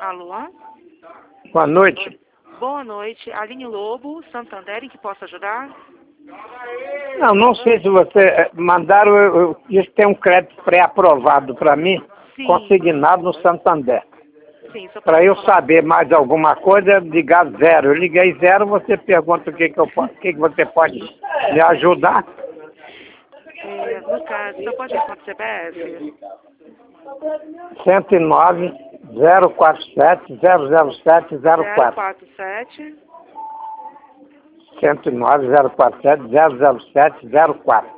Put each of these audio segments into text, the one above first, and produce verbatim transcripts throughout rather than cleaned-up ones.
Alô? Boa noite. Boa noite. Aline Lobo, Santander, em que posso ajudar? Não, não sei se você eh, mandaram, eu, eu, isso tem um crédito pré-aprovado para mim, Sim. consignado no Santander. Sim, só Para eu falar. saber mais alguma coisa, ligar zero. Eu liguei zero, você pergunta o que, que, eu, po- o que, que você pode me ajudar. É, no caso, você pode responder o C P F? cento e nove, zero quatro sete, zero zero sete, zero zero quatro. quatro sete. cento e nove, zero quatro sete, zero zero sete, zero quatro.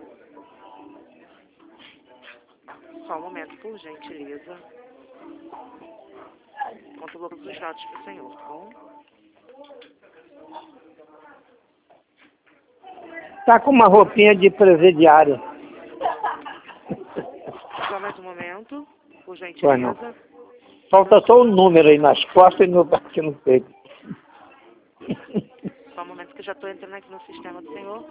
Só um momento, por gentileza. Conto todos os dados para o senhor, tá bom? Tá com uma roupinha de presidiária. Só mais um momento, por Pois não. gentileza. Falta só o número aí nas costas e no, aqui no peito. Só um momento que eu já estou entrando aqui no sistema do senhor.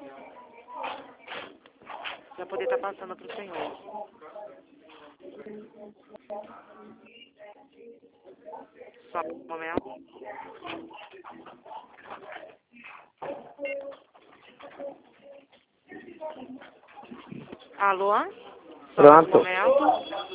Para poder estar passando para o senhor. Só um momento. Alô? Só mais um Pronto. momento.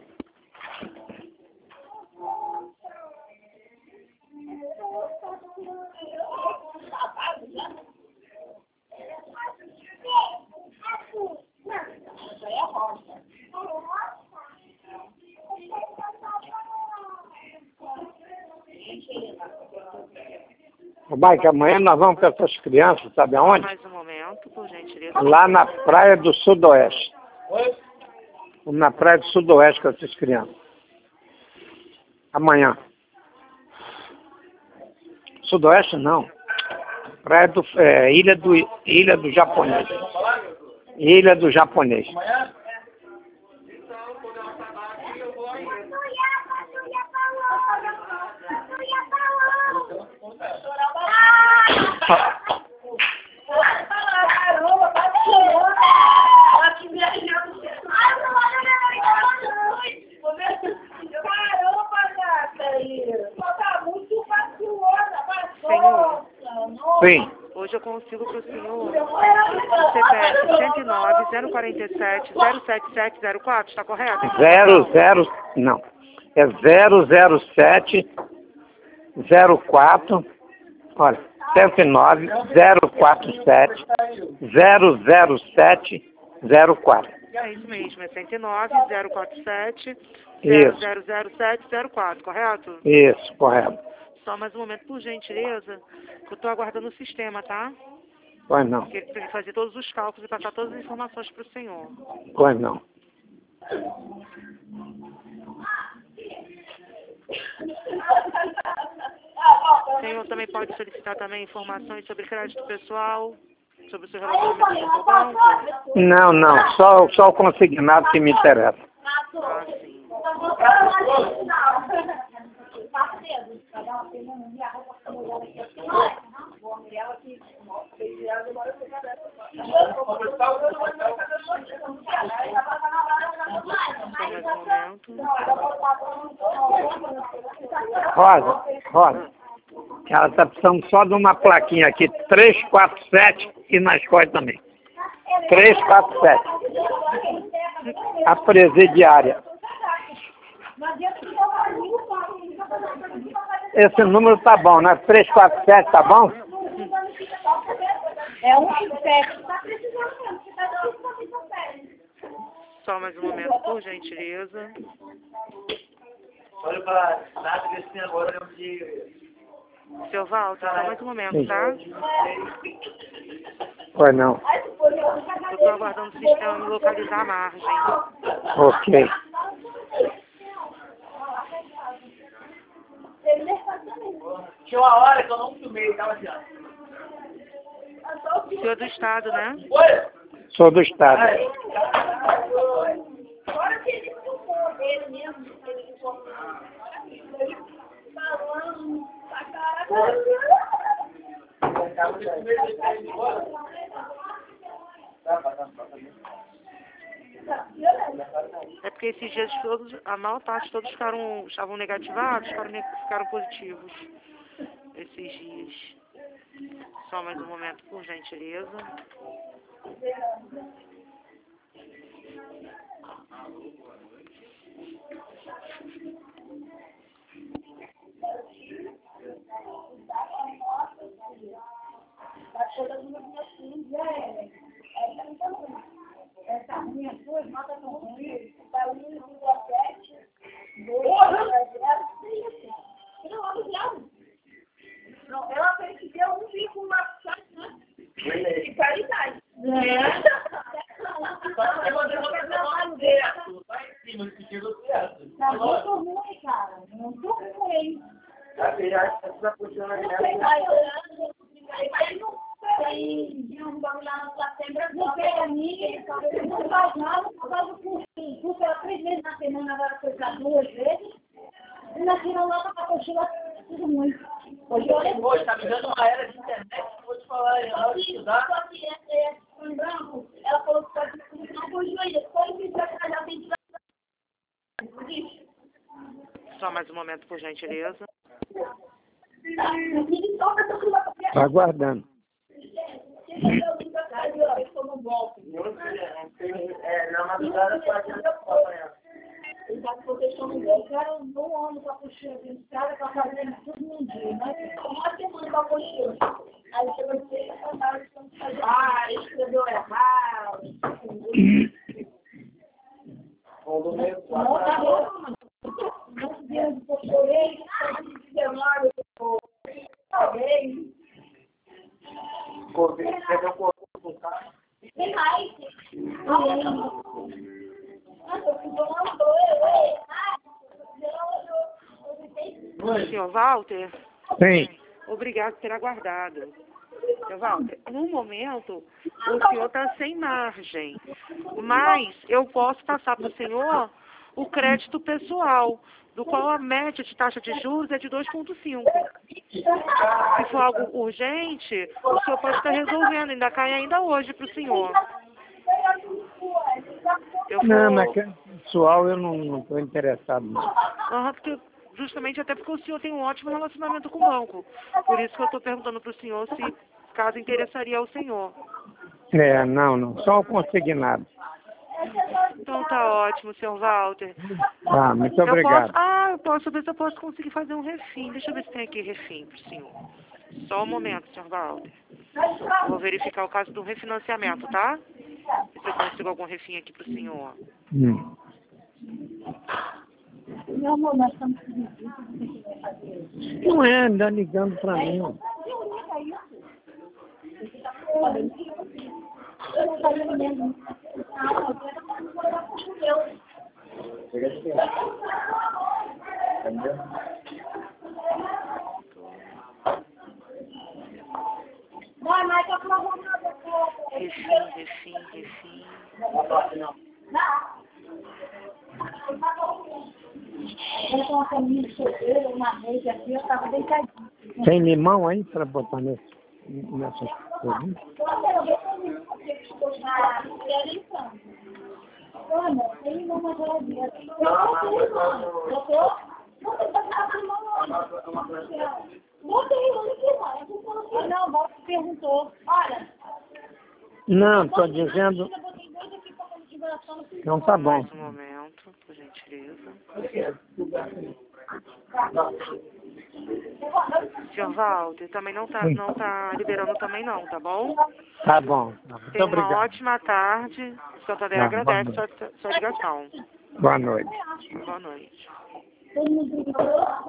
Mike, amanhã nós vamos com essas crianças, sabe Só aonde? mais um momento, por gentileza. Lá na praia do Sudoeste. Na praia do Sudoeste com essas crianças. Amanhã. Sudoeste não. Praia do, é, Ilha do, Ilha do Japonês. Ilha do Japonês. Senhor, Sim. hoje eu consigo para o senhor o C P F cento e nove, zero quarenta e sete, zero sete sete zero quatro, está correto? Zero, zero, não. É zero zero sete zero quatro. Olha, cento e nove, zero quatro sete, zero zero sete zero quatro. É isso mesmo, é cento e nove, zero quatro sete, Isso. zero zero sete zero quatro, correto? Isso, correto. Só mais um momento, por gentileza, que eu estou aguardando o sistema, tá? Pois não, Para ele fazer todos os cálculos e passar todas as informações para o senhor. pois não. O senhor também pode solicitar também informações sobre crédito pessoal, sobre o seu relacionamento com o banco? Não, não, só, só o consignado que me interessa. Ah, sim. Só mais um momento. Rosa, Rosa, ela está precisando só de uma plaquinha aqui, três quatro sete e nas costas também. três quatro sete. A presidiária. Esse número tá bom, né? três quatro sete tá bom? É um sete. Só mais um momento, por gentileza. Olha para nada que esse agora é um dia. Seu Walter, só mais um momento, tá? Pois não. Eu estou aguardando o sistema me localizar a margem. Ok. Tinha uma hora que eu não filmei, tava assim, ó. O senhor do estado, né? Oi? Sou do estado. Agora que ele filmou dele mesmo, ele filmou falando pra caralho. Tá, tá, tá. É porque porque esses dias todos, a maior parte todos ficaram, estavam negativados, ficaram, ne- ficaram positivos esses dias. Só mais um momento, por gentileza. Essa minha sua nota tão ruim, vai um vírgula sete, dois, não, ela percebeu um vírgula sete, né? De qualidade. É. Tá muito ruim, cara. Muito ruim. Não pega ninguém, não faz nada, não faz o cursinho. Porque ela três vezes na semana, agora foi pra duas vezes. E na tirou nota pra cochila, tudo muito. Hoje, hoje, tá vivendo uma era de internet, vou te falar, na hora de estudar. Só que é em branco, ela falou que pode não corrigiu ainda. Quando quiser que ela tem que Só mais um momento, por gentileza. Tá aguardando. É, na madrugada pode acompanhar. Ele tá com proteção no meio. Cara, um bom ano pra cochila. Tem cara pra fazer tudo num dia, né? Uma semana pra cochila. Aí você vai ter que passar os campos fazer. Ah, escreveu errado. Não, tá bom, mano. Não deu de chorei. dezenove, eu chorei. Covid, pegou o corpo do carro. Tem mais. Nossa, eu fui tomando dois. Senhor Walter? Sim. Obrigado por ter aguardado. Senhor Walter, no momento, o senhor está sem margem, mas eu posso passar para o senhor o crédito pessoal, do qual a média de taxa de juros é de dois vírgula cinco. Se for algo urgente, o senhor pode estar resolvendo, ainda cai ainda hoje para o senhor. Eu vou... Não, mas pessoal eu não estou interessado. Não. Uhum, porque, justamente até porque o senhor tem um ótimo relacionamento com o banco. Por isso que eu estou perguntando para o senhor se caso interessaria ao senhor. É, não, não. Só o consignado. Então tá ótimo, senhor Walter. Ah, muito Eu obrigado. posso, ah, eu posso ver se eu posso conseguir fazer um refim. Deixa eu ver se tem aqui refim pro senhor. Só um momento, senhor Walter. Eu vou verificar o caso do refinanciamento, tá? Ver se eu consigo algum refim aqui pro senhor. Hum. Meu amor, nós estamos Não é, anda ligando para mim. Eu não sabia mesmo. Ah, eu quero morar com o meu. Vai, mas tá com uma Refim, refim, refim. eu tô uma caminha de solteira, uma vez aqui, eu tava deitadinha. Tem limão aí para botar nesse, nessas coisas? Olha, tem limão na geladeira. Eu não tenho limão. Eu tô... Não tem passado limão, não. Não tem, não tem limão. Não, o Bob perguntou. Olha. Não, estou dizendo... Então tá bom. Mais um momento, por gentileza. Senhor Walter, também não tá, não tá liberando também não, tá bom? Tá bom. Muito Tenha uma obrigado. ótima tarde. O senhor também Tá, agradece boa sua, sua ligação. Boa noite. Boa noite. Todo mundo